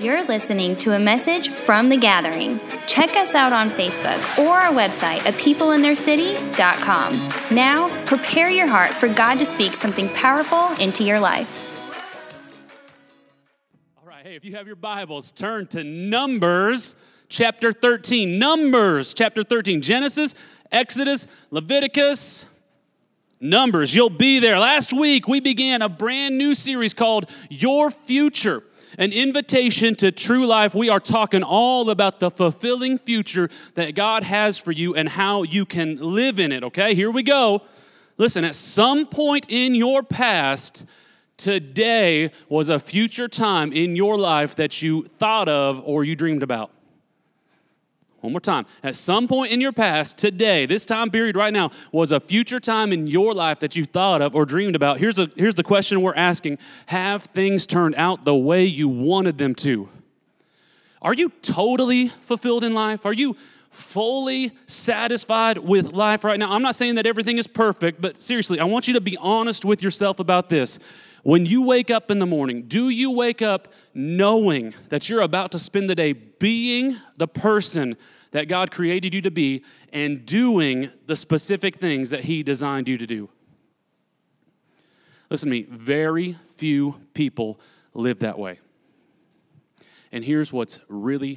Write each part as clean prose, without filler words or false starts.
You're listening to a message from The Gathering. Check us out on Facebook or our website at peopleintheircity.com. Now, prepare your heart for God to speak something powerful into your life. All right, hey, if you have your Bibles, turn to Numbers chapter 13. Numbers chapter 13. Genesis, Exodus, Leviticus, Numbers. You'll be there. Last week, we began a brand new series called Your Future. An invitation to true life. We are talking all about the fulfilling future that God has for you and how you can live in it, okay? Here we go. Listen, at some point in your past, today was a future time in your life that you thought of or you dreamed about. One more time. At some point in your past, today, this time period right now, was a future time in your life that you thought of or dreamed about. Here's the question we're asking. Have things turned out the way you wanted them to? Are you totally fulfilled in life? Are you fully satisfied with life right now? I'm not saying that everything is perfect, but seriously, I want you to be honest with yourself about this. When you wake up in the morning, do you wake up knowing that you're about to spend the day being the person that God created you to be and doing the specific things that He designed you to do? Listen to me, very few people live that way. And here's what's really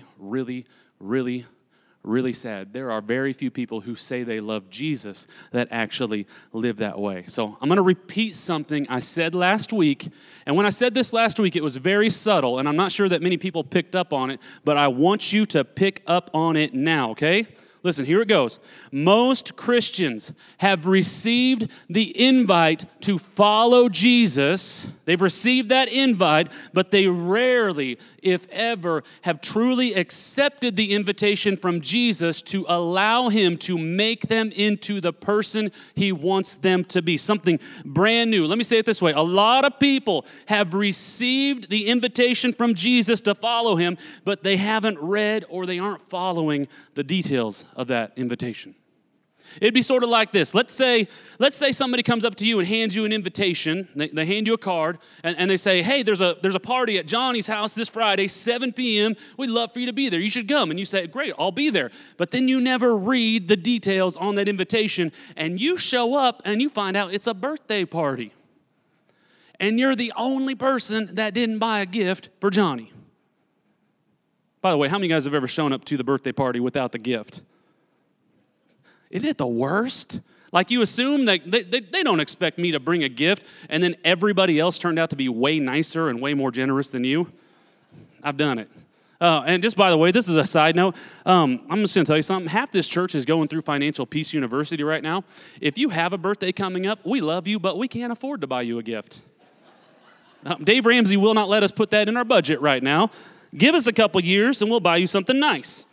sad. There are very few people who say they love Jesus that actually live that way. So I'm going to repeat something I said last week. And when I said this last week, it was very subtle, and I'm not sure that many people picked up on it, but I want you to pick up on it now, okay? Listen, here it goes. Most Christians have received the invite to follow Jesus. They've received that invite, but they rarely, if ever, have truly accepted the invitation from Jesus to allow Him to make them into the person He wants them to be, something brand new. Let me say it this way. A lot of people have received the invitation from Jesus to follow Him, but they haven't read or they aren't following the details of that invitation. It'd be sort of like this. Let's say somebody comes up to you and hands you an invitation. They hand you a card, and they say, hey, there's a party at Johnny's house this Friday, 7 p.m. We'd love for you to be there. You should come. And you say, great, I'll be there. But then you never read the details on that invitation, and you show up and you find out it's a birthday party. And you're the only person that didn't buy a gift for Johnny. By the way, how many of you guys have ever shown up to the birthday party without the gift? Isn't it the worst? Like you assume that they don't expect me to bring a gift, and then everybody else turned out to be way nicer and way more generous than you. I've done it. And just by the way, this is a side note. I'm just going to tell you something. Half this church is going through Financial Peace University right now. If you have a birthday coming up, we love you, but we can't afford to buy you a gift. Dave Ramsey will not let us put that in our budget right now. Give us a couple years, and we'll buy you something nice.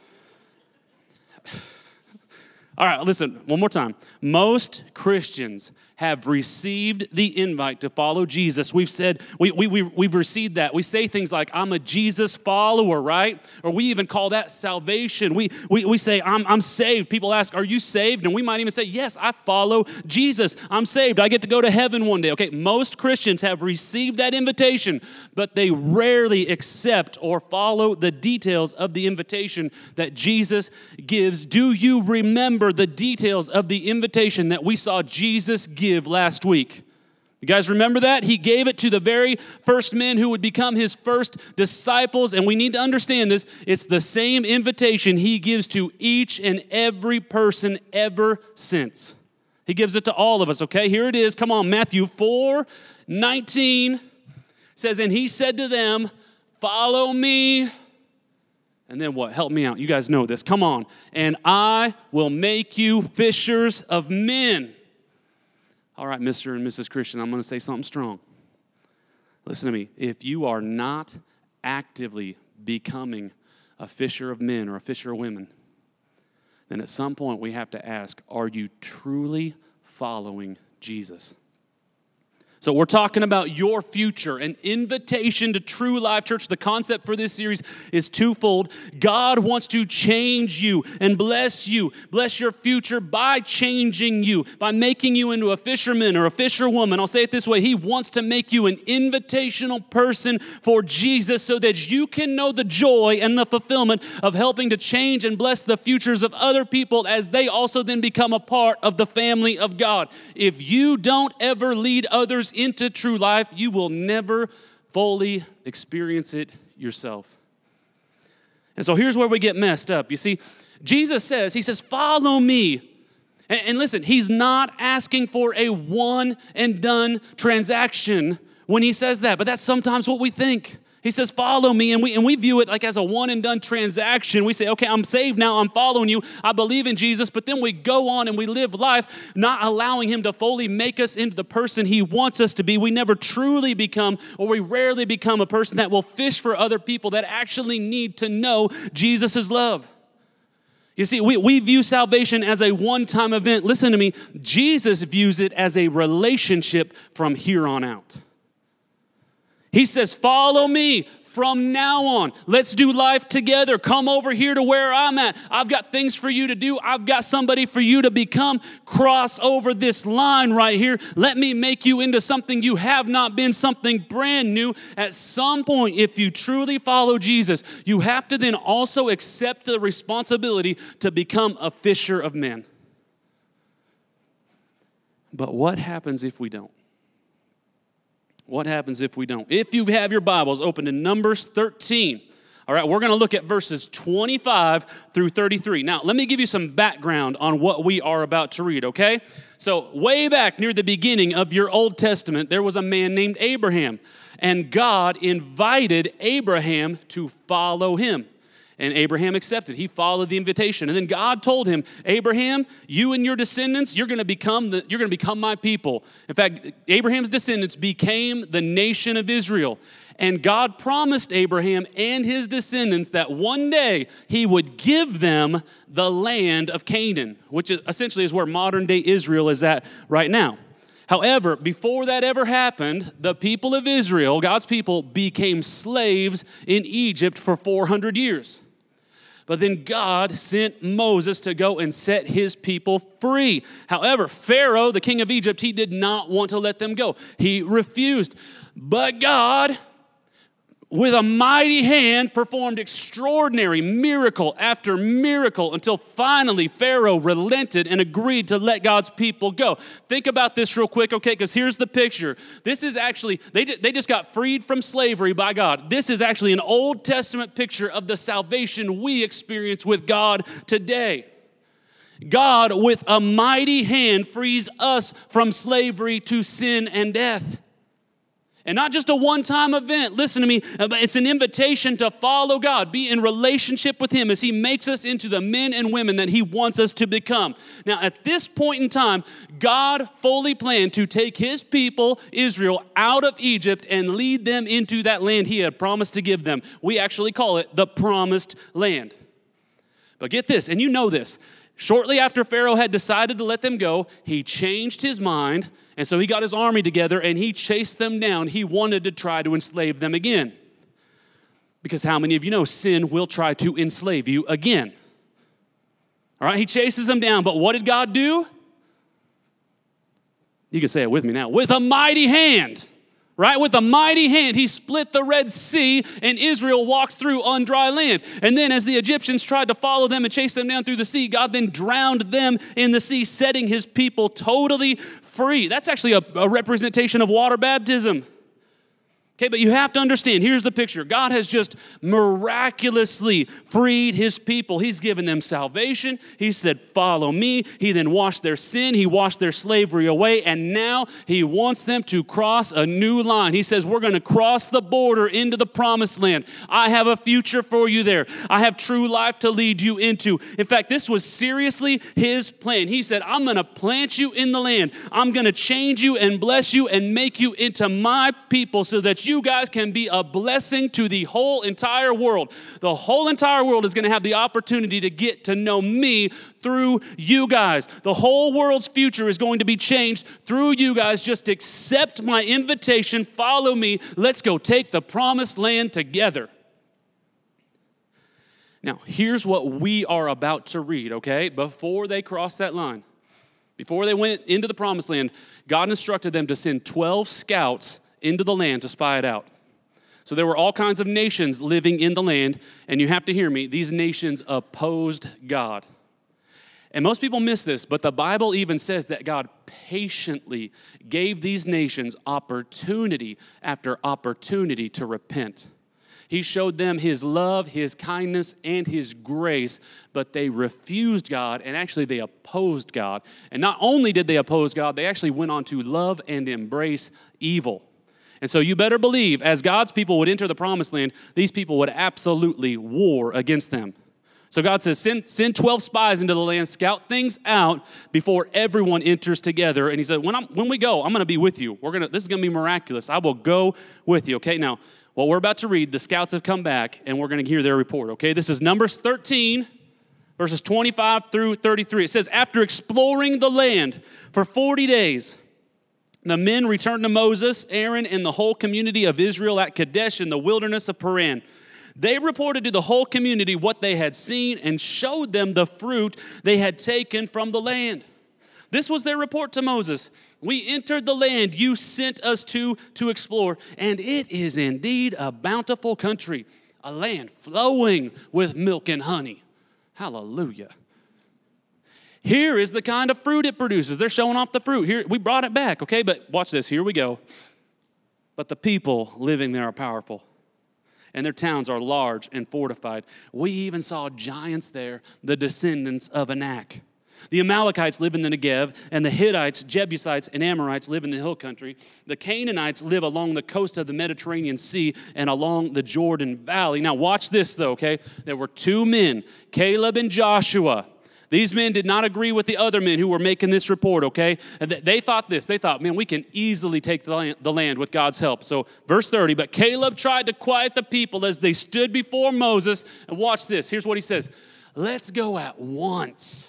All right, listen, one more time. Most Christians have received the invite to follow Jesus. We've said, we've received that. We say things like, I'm a Jesus follower, right? Or we even call that salvation. We say, I'm saved. People ask, are you saved? And we might even say, yes, I follow Jesus. I'm saved. I get to go to heaven one day. Okay, most Christians have received that invitation, but they rarely accept or follow the details of the invitation that Jesus gives. Do you remember the details of the invitation that we saw Jesus give last week? You guys remember that? He gave it to the very first men who would become His first disciples, and we need to understand this. It's the same invitation He gives to each and every person ever since. He gives it to all of us, okay? Here it is. Come on, Matthew 4:19 says, and He said to them, follow me. And then what? Help me out. You guys know this. Come on. And I will make you fishers of men. All right, Mr. and Mrs. Christian, I'm going to say something strong. Listen to me. If you are not actively becoming a fisher of men or a fisher of women, then at some point we have to ask, are you truly following Jesus? So we're talking about your future, an invitation to True Life Church. The concept for this series is twofold. God wants to change you and bless your future by changing you, by making you into a fisherman or a fisherwoman. I'll say it this way. He wants to make you an invitational person for Jesus so that you can know the joy and the fulfillment of helping to change and bless the futures of other people as they also then become a part of the family of God. If you don't ever lead others into true life, you will never fully experience it yourself. And so here's where we get messed up. You see, Jesus says, follow me. And listen, he's not asking for a one and done transaction when he says that, but that's sometimes what we think. He says, follow me, and we view it like as a one-and-done transaction. We say, okay, I'm saved now, I'm following you, I believe in Jesus, but then we go on and we live life not allowing him to fully make us into the person he wants us to be. We never truly become, or we rarely become a person that will fish for other people that actually need to know Jesus' love. You see, we view salvation as a one-time event. Listen to me, Jesus views it as a relationship from here on out. He says, follow me from now on. Let's do life together. Come over here to where I'm at. I've got things for you to do. I've got somebody for you to become. Cross over this line right here. Let me make you into something you have not been, something brand new. At some point, if you truly follow Jesus, you have to then also accept the responsibility to become a fisher of men. But what happens if we don't? What happens if we don't? If you have your Bibles open to Numbers 13, all right, we're going to look at verses 25 through 33. Now, let me give you some background on what we are about to read, okay? So, way back near the beginning of your Old Testament, there was a man named Abraham, and God invited Abraham to follow him. And Abraham accepted. He followed the invitation. And then God told him, Abraham, you and your descendants, you're going to become my people. In fact, Abraham's descendants became the nation of Israel. And God promised Abraham and his descendants that one day he would give them the land of Canaan, which essentially is where modern day Israel is at right now. However, before that ever happened, the people of Israel, God's people, became slaves in Egypt for 400 years. But then God sent Moses to go and set his people free. However, Pharaoh, the king of Egypt, he did not want to let them go. He refused. But God, with a mighty hand, performed extraordinary miracle after miracle until finally Pharaoh relented and agreed to let God's people go. Think about this real quick, okay? Because here's the picture. This is actually, they just got freed from slavery by God. This is actually an Old Testament picture of the salvation we experience with God today. God, with a mighty hand, frees us from slavery to sin and death. And not just a one-time event, listen to me, it's an invitation to follow God, be in relationship with him as he makes us into the men and women that he wants us to become. Now, at this point in time, God fully planned to take his people, Israel, out of Egypt and lead them into that land he had promised to give them. We actually call it the Promised Land. But get this, and you know this, shortly after Pharaoh had decided to let them go, he changed his mind, and so he got his army together and he chased them down. He wanted to try to enslave them again. Because how many of you know sin will try to enslave you again? All right, he chases them down, but what did God do? You can say it with me now. With a mighty hand. Right? With a mighty hand, he split the Red Sea and Israel walked through on dry land. And then as the Egyptians tried to follow them and chase them down through the sea, God then drowned them in the sea, setting his people totally free. That's actually a representation of water baptism. Okay, but you have to understand, here's the picture. God has just miraculously freed his people. He's given them salvation. He said, follow me. He then washed their sin. He washed their slavery away. And now he wants them to cross a new line. He says, we're going to cross the border into the promised land. I have a future for you there. I have true life to lead you into. In fact, this was seriously his plan. He said, I'm going to plant you in the land. I'm going to change you and bless you and make you into my people so that you you guys can be a blessing to the whole entire world. The whole entire world is going to have the opportunity to get to know me through you guys. The whole world's future is going to be changed through you guys. Just accept my invitation, follow me. Let's go take the promised land together. Now, here's what we are about to read, okay? Before they crossed that line, before they went into the promised land, God instructed them to send 12 scouts into the land to spy it out. So there were all kinds of nations living in the land, and you have to hear me, these nations opposed God. And most people miss this, but the Bible even says that God patiently gave these nations opportunity after opportunity to repent. He showed them his love, his kindness, and his grace, but they refused God, and actually they opposed God. And not only did they oppose God, they actually went on to love and embrace evil. And so you better believe, as God's people would enter the promised land, these people would absolutely war against them. So God says, send 12 spies into the land, scout things out before everyone enters together. And he said, when we go, I'm going to be with you. This is going to be miraculous. I will go with you. Okay, now, what we're about to read, the scouts have come back, and we're going to hear their report. Okay, this is Numbers 13, verses 25 through 33. It says, after exploring the land for 40 days, the men returned to Moses, Aaron, and the whole community of Israel at Kadesh in the wilderness of Paran. They reported to the whole community what they had seen and showed them the fruit they had taken from the land. This was their report to Moses. We entered the land you sent us to explore, and it is indeed a bountiful country, a land flowing with milk and honey. Hallelujah. Here is the kind of fruit it produces. They're showing off the fruit. Here, we brought it back, okay? But watch this. Here we go. But the people living there are powerful, and their towns are large and fortified. We even saw giants there, the descendants of Anak. The Amalekites live in the Negev, and the Hittites, Jebusites, and Amorites live in the hill country. The Canaanites live along the coast of the Mediterranean Sea and along the Jordan Valley. Now watch this though, okay? There were two men, Caleb and Joshua. These men did not agree with the other men who were making this report, okay? And they thought this. They thought, man, we can easily take the land with God's help. So verse 30, but Caleb tried to quiet the people as they stood before Moses. And watch this. Here's what he says. Let's go at once.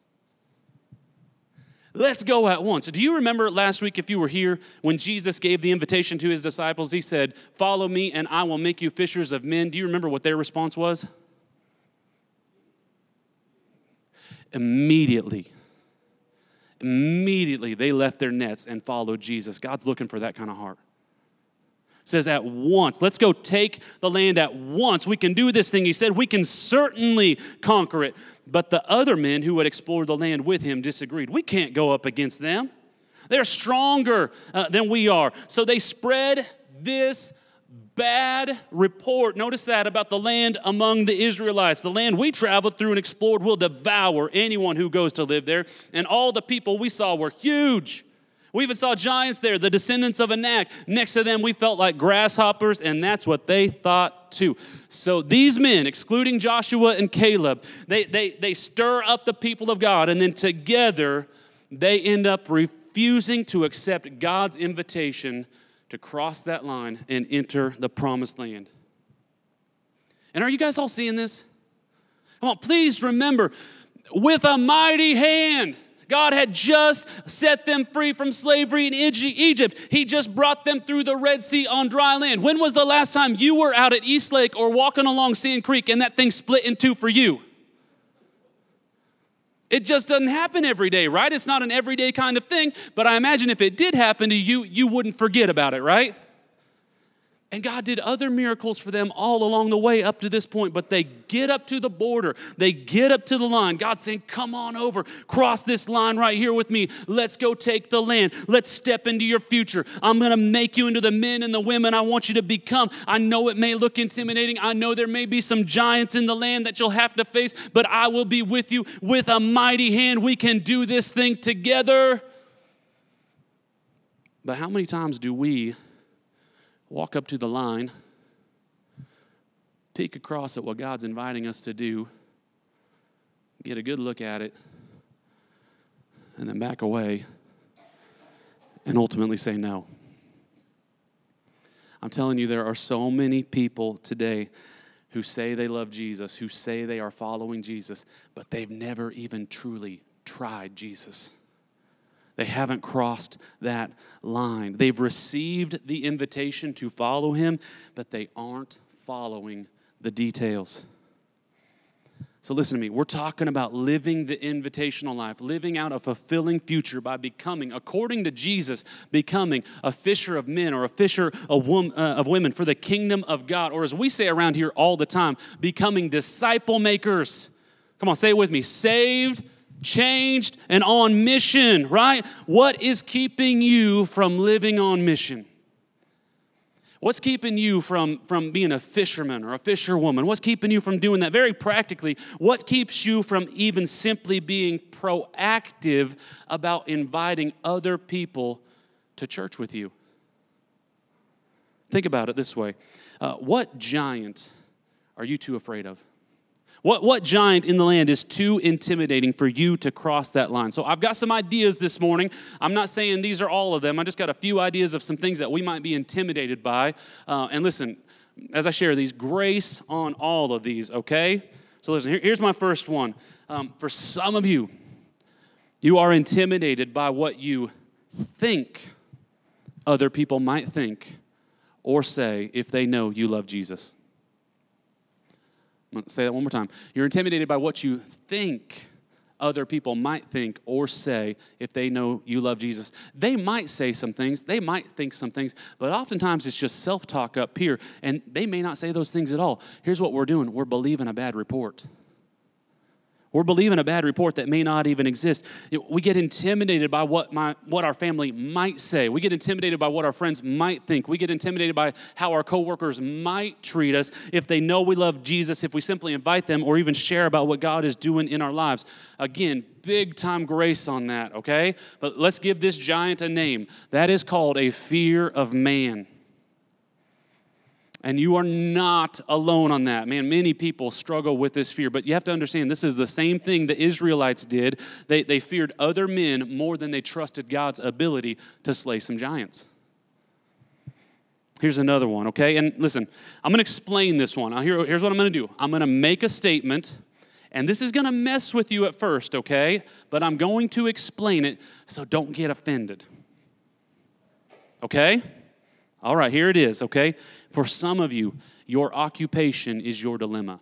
Let's go at once. Do you remember last week, if you were here, when Jesus gave the invitation to his disciples? He said, follow me and I will make you fishers of men. Do you remember what their response was? Immediately, they left their nets and followed Jesus. God's looking for that kind of heart. It says at once. Let's go take the land at once. We can do this thing. He said we can certainly conquer it. But the other men who had explored the land with him disagreed. We can't go up against them. They're stronger than we are. So they spread this bad report. Notice that about the land among the Israelites. The land we traveled through and explored will devour anyone who goes to live there. And all the people we saw were huge. We even saw giants there, the descendants of Anak. Next to them, we felt like grasshoppers, and that's what they thought too. So these men, excluding Joshua and Caleb, they stir up the people of God, and then together they end up refusing to accept God's invitation to cross that line and enter the promised land. And are you guys all seeing this? Come on, please remember, with a mighty hand, God had just set them free from slavery in Egypt. He just brought them through the Red Sea on dry land. When was the last time you were out at East Lake or walking along Sand Creek and that thing split in two for you? It just doesn't happen every day, right? It's not an everyday kind of thing, but I imagine if it did happen to you, you wouldn't forget about it, right? And God did other miracles for them all along the way up to this point, but they get up to the border. They get up to the line. God's saying, come on over, cross this line right here with me. Let's go take the land. Let's step into your future. I'm going to make you into the men and the women I want you to become. I know it may look intimidating. I know there may be some giants in the land that you'll have to face, but I will be with you with a mighty hand. We can do this thing together. But how many times do we walk up to the line, peek across at what God's inviting us to do, get a good look at it, and then back away and ultimately say no? I'm telling you, there are so many people today who say they love Jesus, who say they are following Jesus, but they've never even truly tried Jesus. They haven't crossed that line. They've received the invitation to follow him, but they aren't following the details. So listen to me. We're talking about living the invitational life, living out a fulfilling future by becoming, according to Jesus, becoming a fisher of men or a fisher of women for the kingdom of God. Or as we say around here all the time, becoming disciple makers. Come on, say it with me. Saved, changed, and on mission, right? What is keeping you from living on mission? What's keeping you from being a fisherman or a fisherwoman? What's keeping you from doing that? Very practically, what keeps you from even simply being proactive about inviting other people to church with you? Think about it this way. What giant are you too afraid of? What giant in the land is too intimidating for you to cross that line? So I've got some ideas this morning. I'm not saying these are all of them. I just got a few ideas of some things that we might be intimidated by. And listen, as I share these, grace on all of these, okay? So listen, here's my first one. For some of you, you are intimidated by what you think other people might think or say if they know you love Jesus. I'm going to say that one more time. You're intimidated by what you think other people might think or say if they know you love Jesus. They might say some things, they might think some things, but oftentimes it's just self-talk up here, and they may not say those things at all. Here's what we're doing. We're believing a bad report. We're believing a bad report that may not even exist. We get intimidated by what our family might say. We get intimidated by what our friends might think. We get intimidated by how our coworkers might treat us if they know we love Jesus, if we simply invite them or even share about what God is doing in our lives. Again, big time grace on that, okay? But let's give this giant a name. That is called a fear of man. And you are not alone on that. Man, many people struggle with this fear. But you have to understand, this is the same thing the Israelites did. They feared other men more than they trusted God's ability to slay some giants. Here's another one, okay? And listen, I'm going to explain this one. Here's what I'm going to do. I'm going to make a statement, and this is going to mess with you at first, okay? But I'm going to explain it, so don't get offended. Okay? All right, here it is, okay? For some of you, your occupation is your dilemma.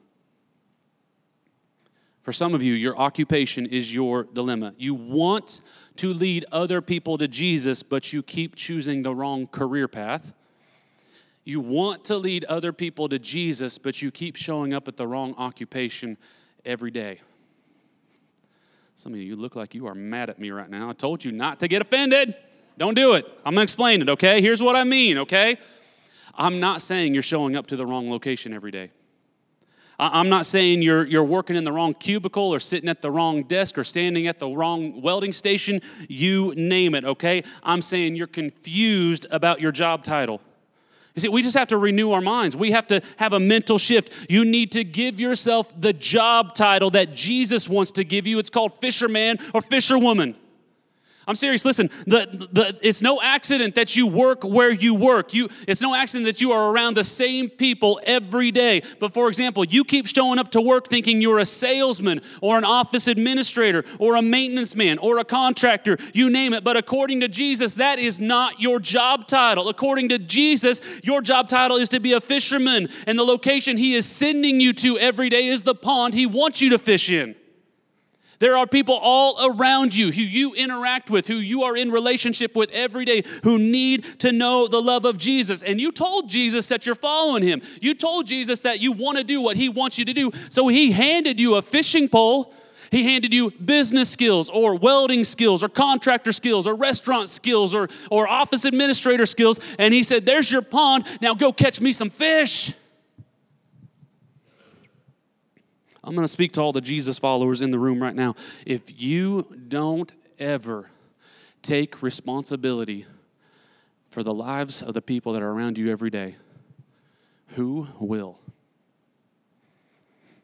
For some of you, your occupation is your dilemma. You want to lead other people to Jesus, but you keep choosing the wrong career path. You want to lead other people to Jesus, but you keep showing up at the wrong occupation every day. Some of you look like you are mad at me right now. I told you not to get offended. Don't do it. I'm going to explain it, okay? Here's what I mean, okay? I'm not saying you're showing up to the wrong location every day. I'm not saying you're working in the wrong cubicle or sitting at the wrong desk or standing at the wrong welding station. You name it, okay? I'm saying you're confused about your job title. You see, we just have to renew our minds. We have to have a mental shift. You need to give yourself the job title that Jesus wants to give you. It's called fisherman or fisherwoman. I'm serious. Listen, it's no accident that you work where you work. It's no accident that you are around the same people every day. But for example, you keep showing up to work thinking you're a salesman or an office administrator or a maintenance man or a contractor, you name it. But according to Jesus, that is not your job title. According to Jesus, your job title is to be a fisherman. And the location he is sending you to every day is the pond he wants you to fish in. There are people all around you who you interact with, who you are in relationship with every day, who need to know the love of Jesus. And you told Jesus that you're following him. You told Jesus that you want to do what he wants you to do. So he handed you a fishing pole. He handed you business skills or welding skills or contractor skills or restaurant skills or office administrator skills. And he said, there's your pond. Now go catch me some fish. I'm going to speak to all the Jesus followers in the room right now. If you don't ever take responsibility for the lives of the people that are around you every day, who will?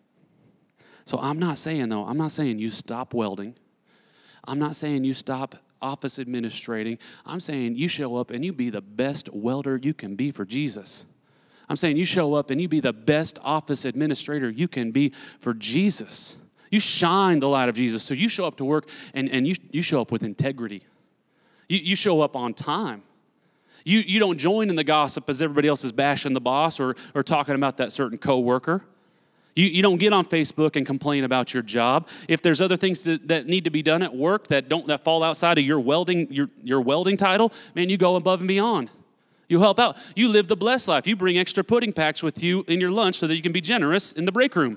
So I'm not saying you stop welding. I'm not saying you stop office administrating. I'm saying you show up and you be the best welder you can be for Jesus. I'm saying you show up and you be the best office administrator you can be for Jesus. You shine the light of Jesus. So you show up to work and you show up with integrity. You show up on time. You don't join in the gossip as everybody else is bashing the boss or talking about that certain coworker. You don't get on Facebook and complain about your job. If there's other things that need to be done at work that fall outside of your welding title, man, you go above and beyond. You help out. You live the blessed life. You bring extra pudding packs with you in your lunch so that you can be generous in the break room.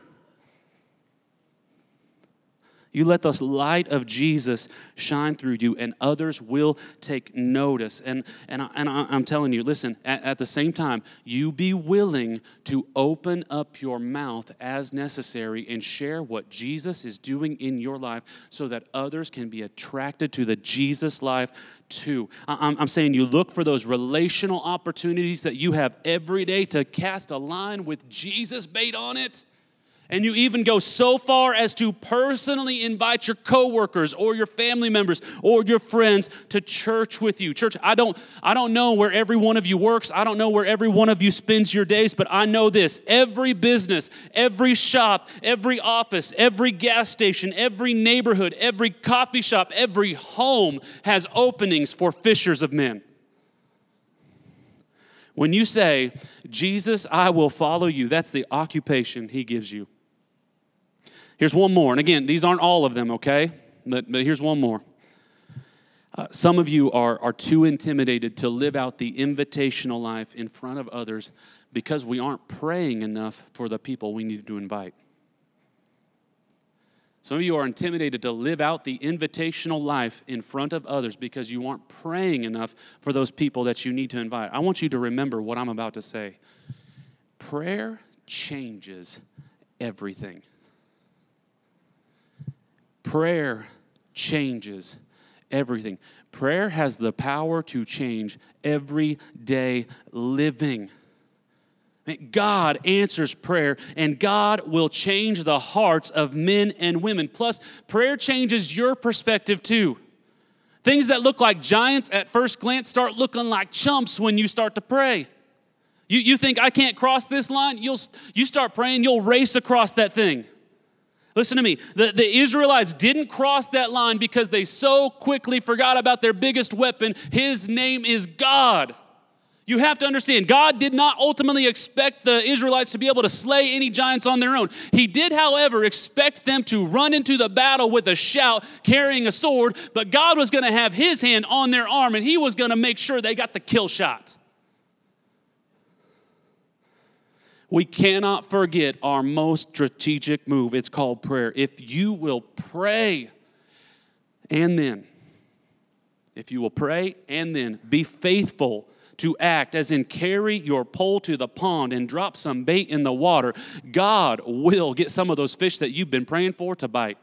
You let the light of Jesus shine through you, and others will take notice. And I'm telling you, listen, at the same time, you be willing to open up your mouth as necessary and share what Jesus is doing in your life so that others can be attracted to the Jesus life too. I'm saying you look for those relational opportunities that you have every day to cast a line with Jesus bait on it. And you even go so far as to personally invite your coworkers or your family members or your friends to church with you. Church, I don't know where every one of you works. I don't know where every one of you spends your days, but I know this. Every business, every shop, every office, every gas station, every neighborhood, every coffee shop, every home has openings for fishers of men. When you say, Jesus, I will follow you, that's the occupation he gives you. Here's one more. And again, these aren't all of them, okay? But here's one more. Some of you are too intimidated to live out the invitational life in front of others because we aren't praying enough for the people we need to invite. Some of you are intimidated to live out the invitational life in front of others because you aren't praying enough for those people that you need to invite. I want you to remember what I'm about to say. Prayer changes everything. Prayer changes everything. Prayer has the power to change everyday living. God answers prayer, and God will change the hearts of men and women. Plus, prayer changes your perspective too. Things that look like giants at first glance start looking like chumps when you start to pray. You think, I can't cross this line? You start praying, you'll race across that thing. Listen to me. The Israelites didn't cross that line because they so quickly forgot about their biggest weapon. His name is God. You have to understand, God did not ultimately expect the Israelites to be able to slay any giants on their own. He did, however, expect them to run into the battle with a shout, carrying a sword, but God was going to have his hand on their arm, and he was going to make sure they got the kill shot. We cannot forget our most strategic move. It's called prayer. If you will pray and then be faithful to act, as in carry your pole to the pond and drop some bait in the water, God will get some of those fish that you've been praying for to bite.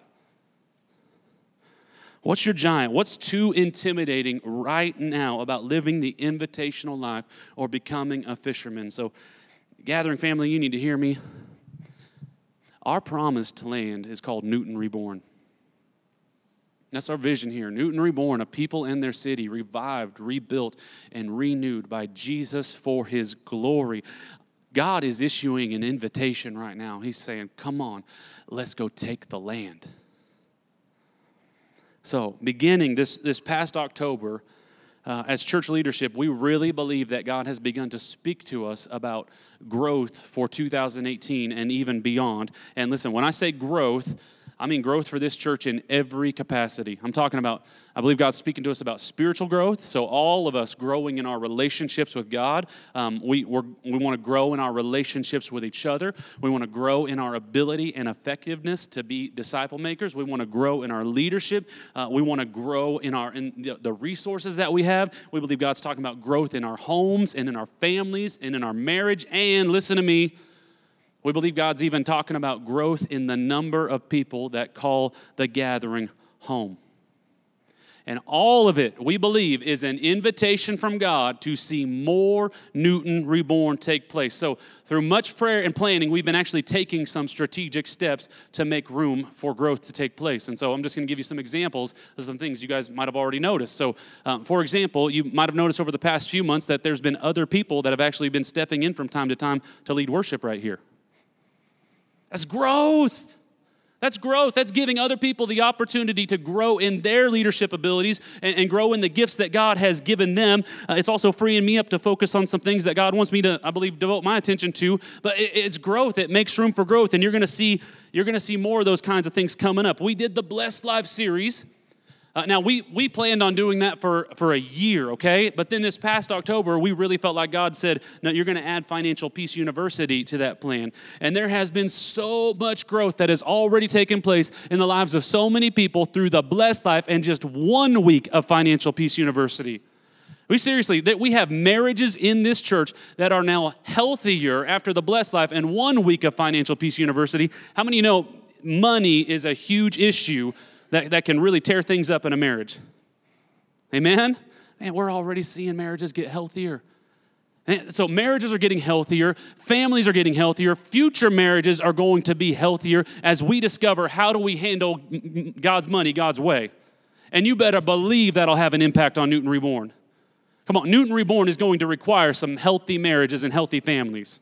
What's your giant? What's too intimidating right now about living the invitational life or becoming a fisherman? So, Gathering family, you need to hear me. Our promised land is called Newton Reborn. That's our vision here. Newton Reborn, a people in their city, revived, rebuilt, and renewed by Jesus for his glory. God is issuing an invitation right now. He's saying, come on, let's go take the land. So, beginning this past October, as church leadership, we really believe that God has begun to speak to us about growth for 2018 and even beyond. And listen, when I say growth, I mean growth for this church in every capacity. I'm talking about, I believe God's speaking to us about spiritual growth. So all of us growing in our relationships with God. We want to grow in our relationships with each other. We want to grow in our ability and effectiveness to be disciple makers. We want to grow in our leadership. We want to grow in the resources that we have. We believe God's talking about growth in our homes and in our families and in our marriage. And listen to me, we believe God's even talking about growth in the number of people that call the gathering home. And all of it, we believe, is an invitation from God to see more Newton Reborn take place. So through much prayer and planning, we've been actually taking some strategic steps to make room for growth to take place. And so I'm just going to give you some examples of some things you guys might have already noticed. So for example, you might have noticed over the past few months that there's been other people that have actually been stepping in from time to lead worship right here. That's growth. That's growth. That's giving other people the opportunity to grow in their leadership abilities and grow in the gifts that God has given them. It's also freeing me up to focus on some things that God wants me to, I believe, devote my attention to. But it's growth. It makes room for growth, and you're going to see more of those kinds of things coming up. We did the Blessed Life series. Now, we planned on doing that for a year, okay? But then this past October, we really felt like God said, no, you're going to add Financial Peace University to that plan. And there has been so much growth that has already taken place in the lives of so many people through the Blessed Life and just 1 week of Financial Peace University. We have marriages in this church that are now healthier after the Blessed Life and 1 week of Financial Peace University. How many of you know money is a huge issue that can really tear things up in a marriage? Amen? Man, we're already seeing marriages get healthier. And so marriages are getting healthier. Families are getting healthier. Future marriages are going to be healthier as we discover how do we handle God's money God's way. And you better believe that'll have an impact on Newton Reborn. Come on, Newton Reborn is going to require some healthy marriages and healthy families.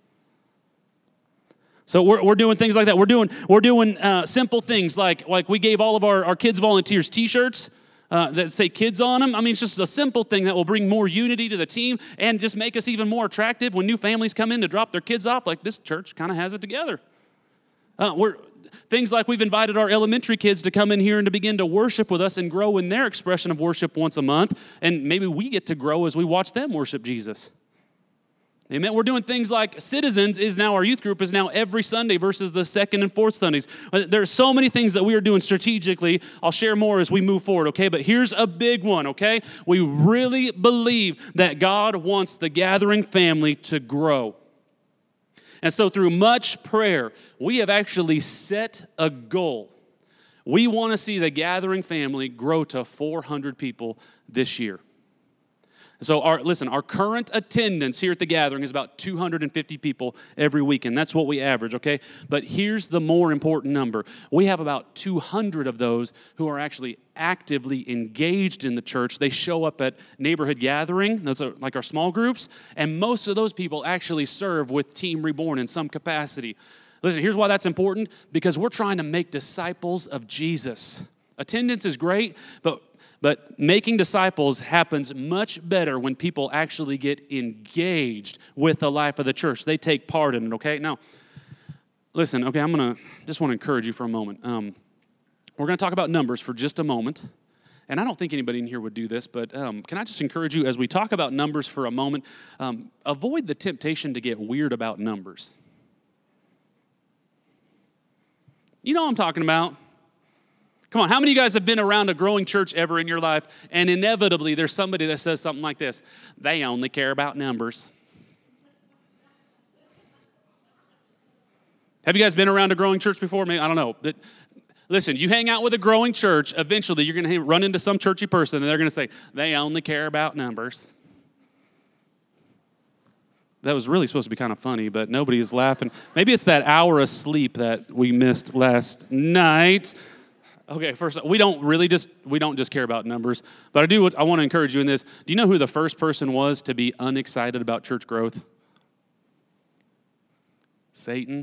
So we're doing things like that. We're doing simple things like we gave all of our kids volunteers T-shirts that say kids on them. I mean, it's just a simple thing that will bring more unity to the team and just make us even more attractive when new families come in to drop their kids off. Like, this church kind of has it together. Things like we've invited our elementary kids to come in here and to begin to worship with us and grow in their expression of worship once a month. And maybe we get to grow as we watch them worship Jesus. Amen. We're doing things like Citizens is now, our youth group is now every Sunday versus the second and fourth Sundays. There are so many things that we are doing strategically. I'll share more as we move forward, okay? But here's a big one, okay? We really believe that God wants the gathering family to grow. And so through much prayer, we have actually set a goal. We want to see the gathering family grow to 400 people this year. So our current attendance here at the gathering is about 250 people every week, and that's what we average, okay? But here's the more important number. We have about 200 of those who are actually actively engaged in the church. They show up at neighborhood gathering, those are like our small groups, and most of those people actually serve with Team Reborn in some capacity. Listen, here's why that's important, because we're trying to make disciples of Jesus. Attendance is great, but making disciples happens much better when people actually get engaged with the life of the church. They take part in it, okay? Now, listen, okay, just want to encourage you for a moment. We're going to talk about numbers for just a moment. And I don't think anybody in here would do this, but can I just encourage you, as we talk about numbers for a moment, avoid the temptation to get weird about numbers. You know what I'm talking about. Come on, how many of you guys have been around a growing church ever in your life, and inevitably there's somebody that says something like this: they only care about numbers. Have you guys been around a growing church before? Maybe, I don't know. But listen, you hang out with a growing church, eventually you're going to run into some churchy person, and they're going to say, they only care about numbers. That was really supposed to be kind of funny, but nobody is laughing. Maybe it's that hour of sleep that we missed last night. Okay, first, we don't just care about numbers, but I want to encourage you in this. Do you know who the first person was to be unexcited about church growth? Satan.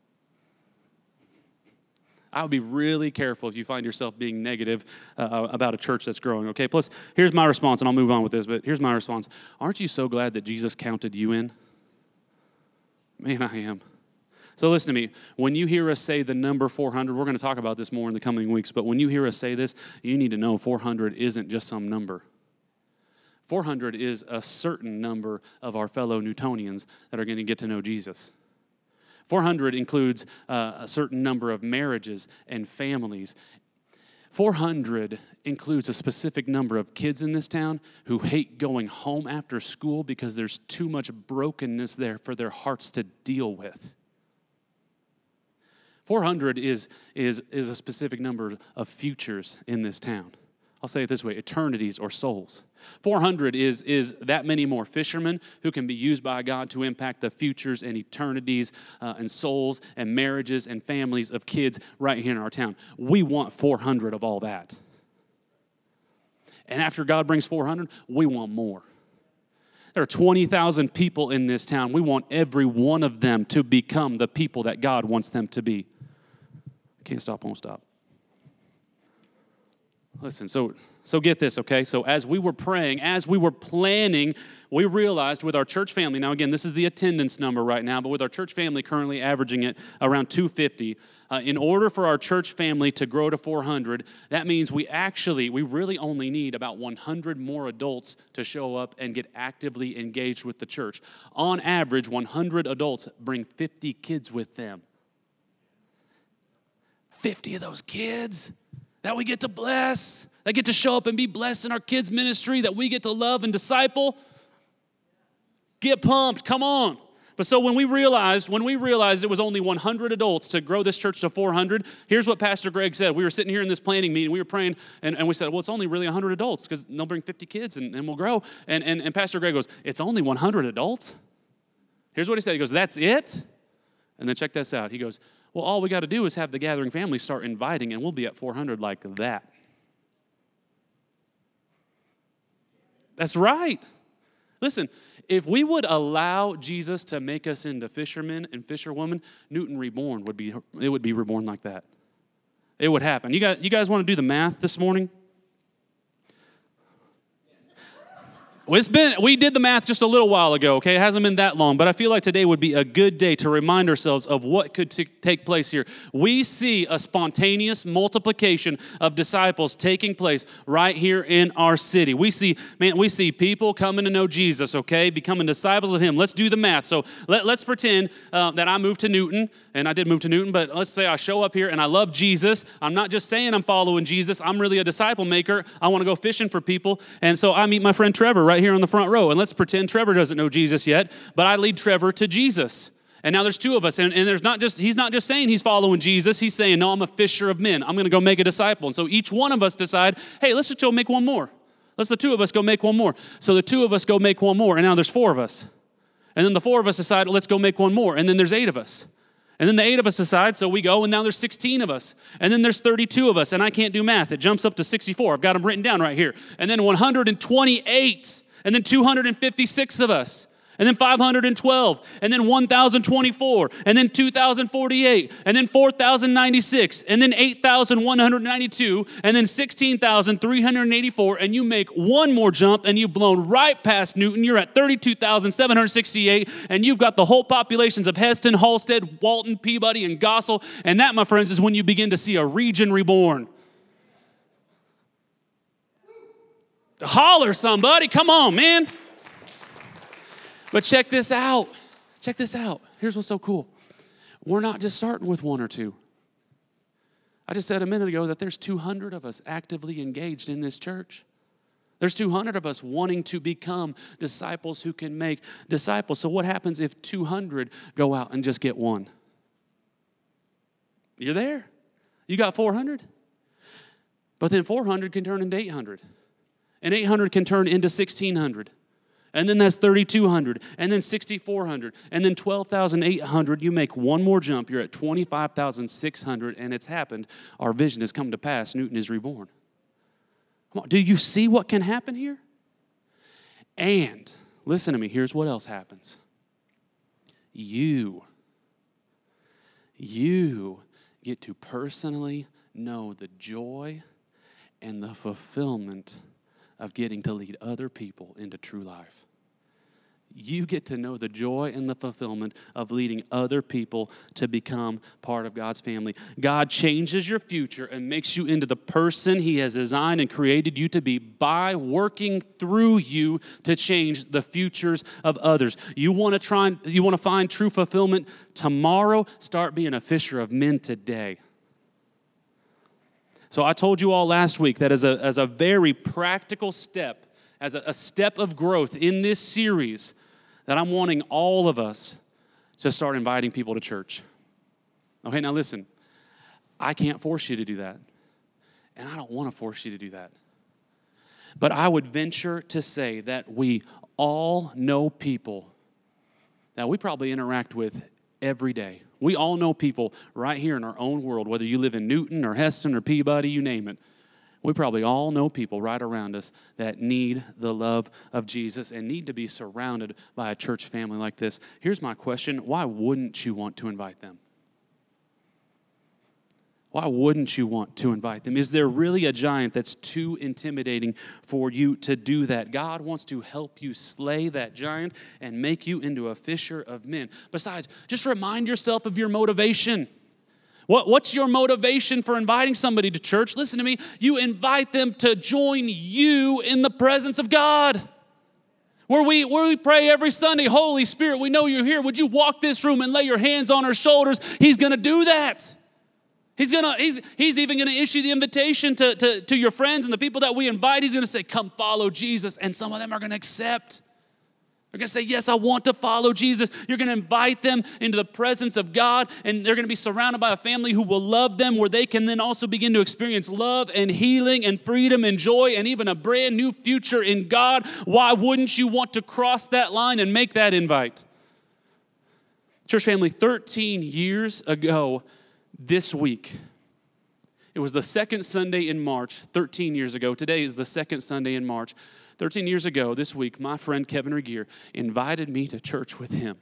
I would be really careful if you find yourself being negative about a church that's growing, okay? Plus, here's my response, and I'll move on with this, but here's my response. Aren't you so glad that Jesus counted you in? Man, I am. So listen to me. When you hear us say the number 400, we're going to talk about this more in the coming weeks, but when you hear us say this, you need to know 400 isn't just some number. 400 is a certain number of our fellow Newtonians that are going to get to know Jesus. 400 includes a certain number of marriages and families. 400 includes a specific number of kids in this town who hate going home after school because there's too much brokenness there for their hearts to deal with. 400 is a specific number of futures in this town. I'll say it this way, eternities or souls. 400 is that many more fishermen who can be used by God to impact the futures and eternities and souls and marriages and families of kids right here in our town. We want 400 of all that. And after God brings 400, we want more. There are 20,000 people in this town. We want every one of them to become the people that God wants them to be. Can't stop, won't stop. Listen, so get this, okay? So as we were praying, as we were planning, we realized with our church family, now again, this is the attendance number right now, but with our church family currently averaging it around 250, in order for our church family to grow to 400, that means we really only need about 100 more adults to show up and get actively engaged with the church. On average, 100 adults bring 50 kids with them. 50 of those kids that we get to bless, that get to show up and be blessed in our kids' ministry, that we get to love and disciple. Get pumped, come on. But so when we realized it was only 100 adults to grow this church to 400, here's what Pastor Greg said. We were sitting here in this planning meeting, we were praying, and we said, well, it's only really 100 adults because they'll bring 50 kids and we'll grow. And Pastor Greg goes, it's only 100 adults? Here's what he said. He goes, that's it? And then check this out. He goes, well, all we got to do is have the gathering family start inviting, and we'll be at 400 like that. That's right. Listen, if we would allow Jesus to make us into fishermen and fisherwomen, Newton Reborn would be reborn like that. It would happen. You guys want to do the math this morning? Well, we did the math just a little while ago, okay? It hasn't been that long, but I feel like today would be a good day to remind ourselves of what could take place here. We see a spontaneous multiplication of disciples taking place right here in our city. We see people coming to know Jesus, okay? Becoming disciples of Him. Let's do the math. So let's pretend that I moved to Newton, and I did move to Newton, but let's say I show up here and I love Jesus. I'm not just saying I'm following Jesus. I'm really a disciple maker. I want to go fishing for people, and so I meet my friend Trevor right here on the front row, and let's pretend Trevor doesn't know Jesus yet, but I lead Trevor to Jesus. And now there's two of us, and he's not just saying he's following Jesus, he's saying, no, I'm a fisher of men. I'm going to go make a disciple. And so each one of us decide, hey, let's just go make one more. Let's the two of us go make one more. So the two of us go make one more, and now there's four of us. And then the four of us decide, let's go make one more, and then there's 8 of us. And then the 8 of us decide, so we go, and now there's 16 of us. And then there's 32 of us, and I can't do math. It jumps up to 64. I've got them written down right here. And then 128. And then 256 of us, and then 512, and then 1,024, and then 2,048, and then 4,096, and then 8,192, and then 16,384, and you make one more jump, and you've blown right past Newton. You're at 32,768, and you've got the whole populations of Heston, Halstead, Walton, Peabody, and Gossel, and that, my friends, is when you begin to see a region reborn. Holler, somebody. Come on, man. But check this out. Check this out. Here's what's so cool. We're not just starting with 1 or 2. I just said a minute ago that there's 200 of us actively engaged in this church. There's 200 of us wanting to become disciples who can make disciples. So what happens if 200 go out and just get one? You're there. You got 400. But then 400 can turn into 800. And 800 can turn into 1,600. And then that's 3,200. And then 6,400. And then 12,800. You make one more jump. You're at 25,600. And it's happened. Our vision has come to pass. Newton is reborn. Come on. Do you see what can happen here? And, listen to me. Here's what else happens. You get to personally know the joy and the fulfillment of getting to lead other people into true life. You get to know the joy and the fulfillment of leading other people to become part of God's family. God changes your future and makes you into the person He has designed and created you to be by working through you to change the futures of others. You want to find true fulfillment tomorrow? Start being a fisher of men today. So I told you all last week that as a very practical step, as a step of growth in this series, that I'm wanting all of us to start inviting people to church. Okay, now listen, I can't force you to do that. And I don't want to force you to do that. But I would venture to say that we all know people that we probably interact with every day. We all know people right here in our own world, whether you live in Newton or Heston or Peabody, you name it. We probably all know people right around us that need the love of Jesus and need to be surrounded by a church family like this. Here's my question. Why wouldn't you want to invite them? Why wouldn't you want to invite them? Is there really a giant that's too intimidating for you to do that? God wants to help you slay that giant and make you into a fisher of men. Besides, just remind yourself of your motivation. What's your motivation for inviting somebody to church? Listen to me. You invite them to join you in the presence of God. Where we pray every Sunday, Holy Spirit, we know you're here. Would you walk this room and lay your hands on our shoulders? He's going to do that. He's even going to issue the invitation to your friends and the people that we invite. He's going to say, come follow Jesus. And some of them are going to accept. They're going to say, yes, I want to follow Jesus. You're going to invite them into the presence of God, and they're going to be surrounded by a family who will love them, where they can then also begin to experience love and healing and freedom and joy and even a brand new future in God. Why wouldn't you want to cross that line and make that invite? Church family, 13 years ago this week, it was the second Sunday in March, 13 years ago. Today is the second Sunday in March. 13 years ago this week, my friend Kevin Regier invited me to church with him.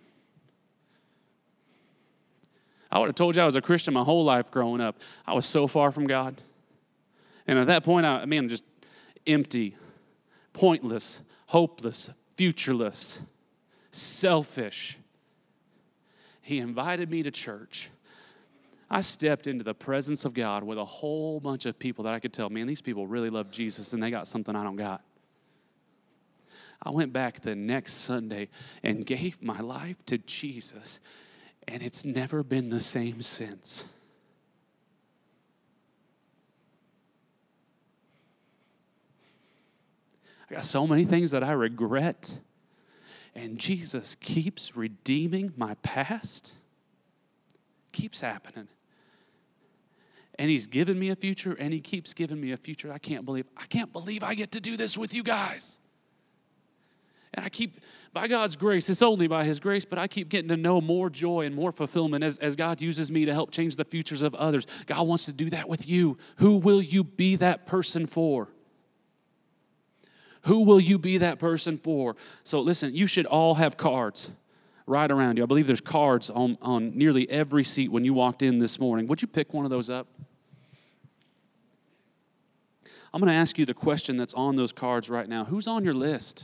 I would have told you I was a Christian my whole life growing up. I was so far from God. And at that point, I'm just empty, pointless, hopeless, futureless, selfish. He invited me to church. I stepped into the presence of God with a whole bunch of people that I could tell, man, these people really love Jesus and they got something I don't got. I went back the next Sunday and gave my life to Jesus, and it's never been the same since. I got so many things that I regret, and Jesus keeps redeeming my past. Keeps happening. And he's given me a future, and he keeps giving me a future. I can't believe I get to do this with you guys. And I keep, by God's grace, it's only by his grace, but I keep getting to know more joy and more fulfillment as God uses me to help change the futures of others. God wants to do that with you. Who will you be that person for? Who will you be that person for? So listen, you should all have cards right around you. I believe there's cards on nearly every seat when you walked in this morning. Would you pick one of those up? I'm going to ask you the question that's on those cards right now. Who's on your list?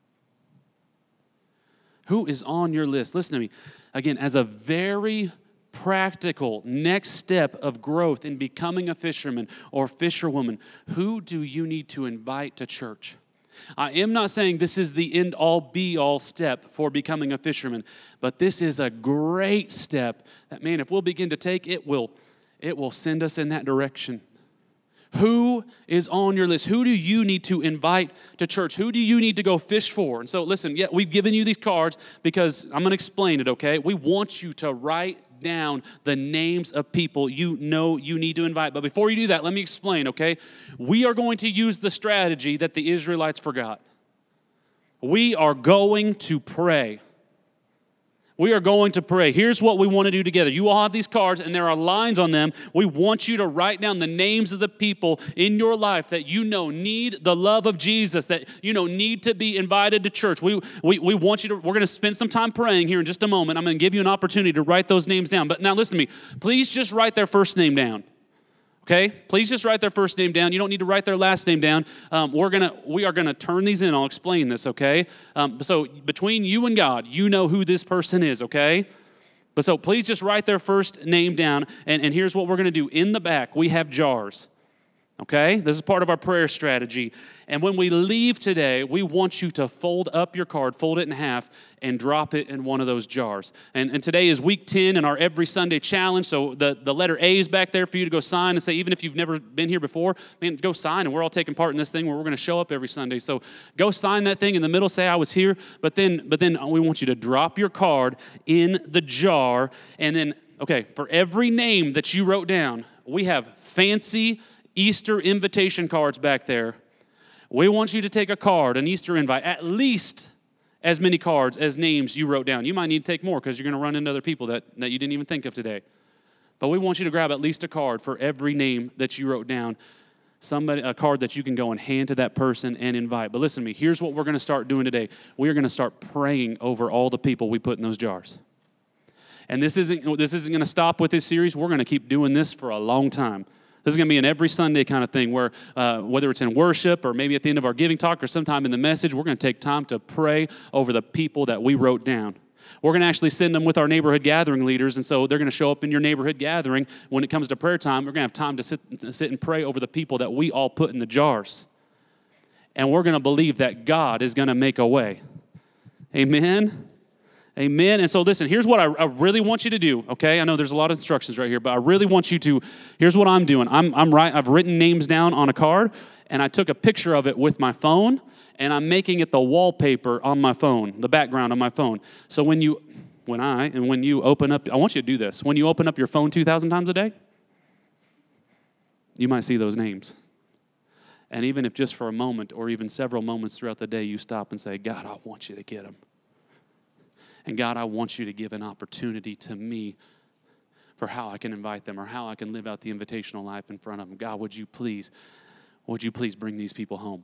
Who is on your list? Listen to me. Again, as a very practical next step of growth in becoming a fisherman or fisherwoman, who do you need to invite to church? I am not saying this is the end-all, be-all step for becoming a fisherman, but this is a great step that, man, if we'll begin to take, it will send us in that direction. Who is on your list? Who do you need to invite to church? Who do you need to go fish for? And so listen, we've given you these cards because I'm going to explain it, okay? We want you to write down the names of people you know you need to invite. But before you do that, let me explain, okay? We are going to use the strategy that the Israelites forgot. We are going to pray. We are going to pray. Here's what we want to do together. You all have these cards, and there are lines on them. We want you to write down the names of the people in your life that you know need the love of Jesus, that you know need to be invited to church. We want you to, we're going to spend some time praying here in just a moment. I'm going to give you an opportunity to write those names down. But now listen to me. Please just write their first name down. Okay? Please just write their first name down. You don't need to write their last name down. We are gonna turn these in. I'll explain this, okay? So between you and God, you know who this person is, okay? But so please just write their first name down. And here's what we're gonna do. In the back, we have jars. Okay? This is part of our prayer strategy. And when we leave today, we want you to fold up your card, fold it in half, and drop it in one of those jars. And today is week 10 in our Every Sunday Challenge. So the letter A is back there for you to go sign and say, even if you've never been here before, man, go sign. And we're all taking part in this thing where we're going to show up every Sunday. So go sign that thing in the middle, say I was here. But then we want you to drop your card in the jar. And then, okay, for every name that you wrote down, we have fancy Easter invitation cards back there We want you to take a card, an Easter invite, at least as many cards as names you wrote down. You might need to take more because you're going to run into other people that you didn't even think of today. But we want you to grab at least a card for every name that you wrote down, a card that you can go and hand to that person and invite. But listen to me, here's what we're going to start doing today. We are going to start praying over all the people we put in those jars. And this isn't going to stop with this series. We're going to keep doing this for a long time. This is going to be an every Sunday kind of thing where whether it's in worship or maybe at the end of our giving talk or sometime in the message, we're going to take time to pray over the people that we wrote down. We're going to actually send them with our neighborhood gathering leaders, and so they're going to show up in your neighborhood gathering. When it comes to prayer time, we're going to have time to sit and pray over the people that we all put in the jars. And we're going to believe that God is going to make a way. Amen? Amen. And so listen, here's what I really want you to do, okay? I know there's a lot of instructions right here, but I really want you to, here's what I'm doing. I've written names down on a card, and I took a picture of it with my phone, and I'm making it the wallpaper on my phone, the background on my phone. So when you open up, I want you to do this. When you open up your phone 2,000 times a day, you might see those names. And even if just for a moment or even several moments throughout the day, you stop and say, God, I want you to get them. And God, I want you to give an opportunity to me for how I can invite them or how I can live out the invitational life in front of them. God, would you please bring these people home?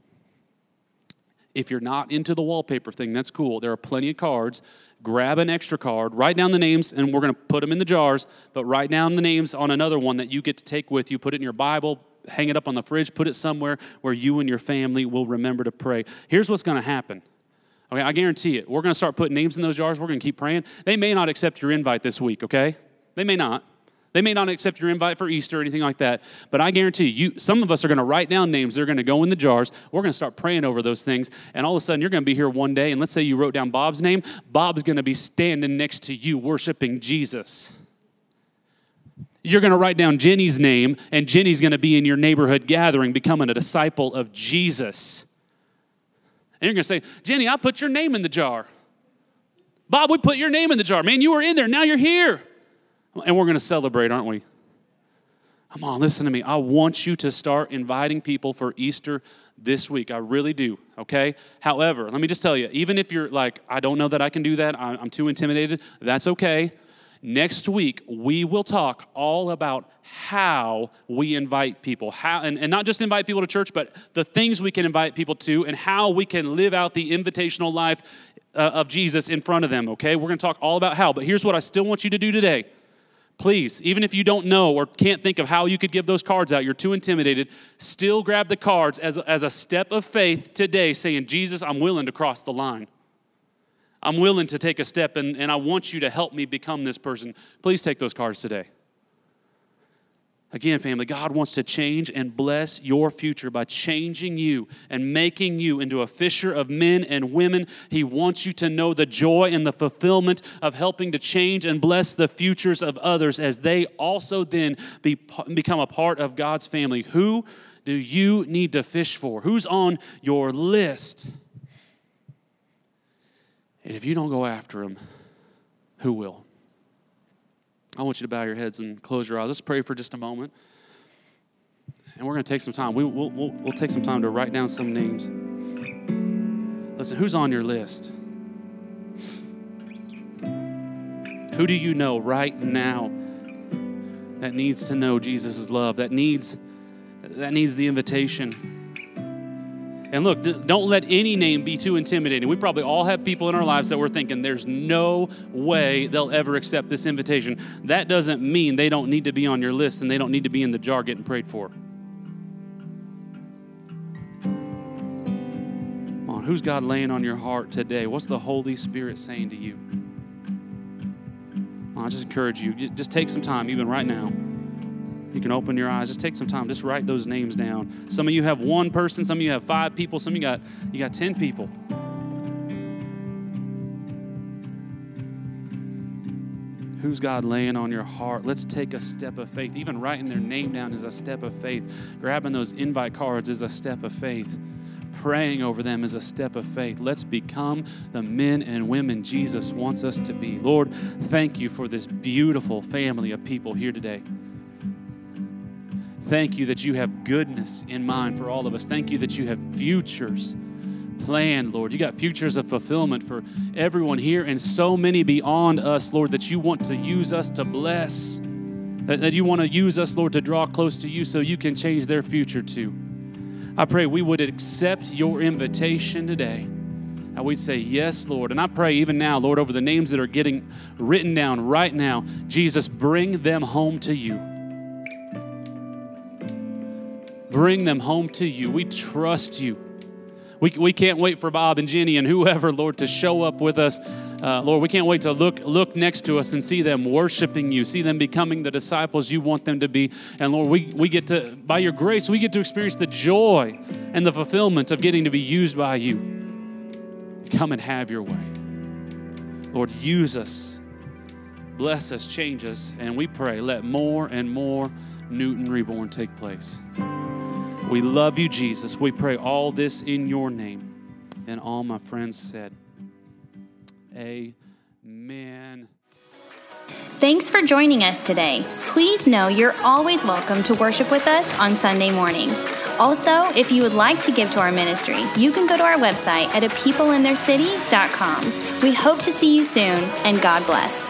If you're not into the wallpaper thing, that's cool. There are plenty of cards. Grab an extra card, write down the names, and we're going to put them in the jars, but write down the names on another one that you get to take with you. Put it in your Bible, hang it up on the fridge, put it somewhere where you and your family will remember to pray. Here's what's going to happen. Okay, I guarantee it. We're going to start putting names in those jars. We're going to keep praying. They may not accept your invite this week, okay? They may not. They may not accept your invite for Easter or anything like that. But I guarantee you, some of us are going to write down names. They're going to go in the jars. We're going to start praying over those things. And all of a sudden, you're going to be here one day. And let's say you wrote down Bob's name. Bob's going to be standing next to you worshiping Jesus. You're going to write down Jenny's name. And Jenny's going to be in your neighborhood gathering becoming a disciple of Jesus. And you're going to say, Jenny, I put your name in the jar. Bob, we put your name in the jar. Man, you were in there. Now you're here. And we're going to celebrate, aren't we? Come on, listen to me. I want you to start inviting people for Easter this week. I really do, okay? However, let me just tell you, even if you're like, I don't know that I can do that, I'm too intimidated, that's okay. Next week, we will talk all about how we invite people, and not just invite people to church, but the things we can invite people to and how we can live out the invitational life of Jesus in front of them, okay? We're going to talk all about how, but here's what I still want you to do today. Please, even if you don't know or can't think of how you could give those cards out, you're too intimidated, still grab the cards as a step of faith today, saying, Jesus, I'm willing to cross the line. I'm willing to take a step, and I want you to help me become this person. Please take those cards today. Again, family, God wants to change and bless your future by changing you and making you into a fisher of men and women. He wants you to know the joy and the fulfillment of helping to change and bless the futures of others as they also then become a part of God's family. Who do you need to fish for? Who's on your list? And if you don't go after him, who will? I want you to bow your heads and close your eyes. Let's pray for just a moment. And we're going to take some time. We'll take some time to write down some names. Listen, who's on your list? Who do you know right now that needs to know Jesus' love, that needs the invitation? And look, don't let any name be too intimidating. We probably all have people in our lives that we're thinking, there's no way they'll ever accept this invitation. That doesn't mean they don't need to be on your list and they don't need to be in the jar getting prayed for. Come on, who's God laying on your heart today? What's the Holy Spirit saying to you? I just encourage you, just take some time, even right now. You can open your eyes. Just take some time. Just write those names down. Some of you have one person. Some of you have 5 people. Some of you got 10 people. Who's God laying on your heart? Let's take a step of faith. Even writing their name down is a step of faith. Grabbing those invite cards is a step of faith. Praying over them is a step of faith. Let's become the men and women Jesus wants us to be. Lord, thank you for this beautiful family of people here today. Thank you that you have goodness in mind for all of us. Thank you that you have futures planned, Lord. You got futures of fulfillment for everyone here and so many beyond us, Lord, that you want to use us to bless, that you want to use us, Lord, to draw close to you so you can change their future too. I pray we would accept your invitation today. And we'd say, yes, Lord. And I pray even now, Lord, over the names that are getting written down right now, Jesus, bring them home to you. Bring them home to you. We trust you. We can't wait for Bob and Jenny and whoever, Lord, to show up with us. Lord, we can't wait to look next to us and see them worshiping you, see them becoming the disciples you want them to be. And Lord, we get to, by your grace, we get to experience the joy and the fulfillment of getting to be used by you. Come and have your way. Lord, use us, bless us, change us, and we pray, let more and more Newton Reborn take place. We love you, Jesus. We pray all this in your name. And all my friends said, amen. Thanks for joining us today. Please know you're always welcome to worship with us on Sunday mornings. Also, if you would like to give to our ministry, you can go to our website at apeopleintheircity.com. We hope to see you soon, and God bless.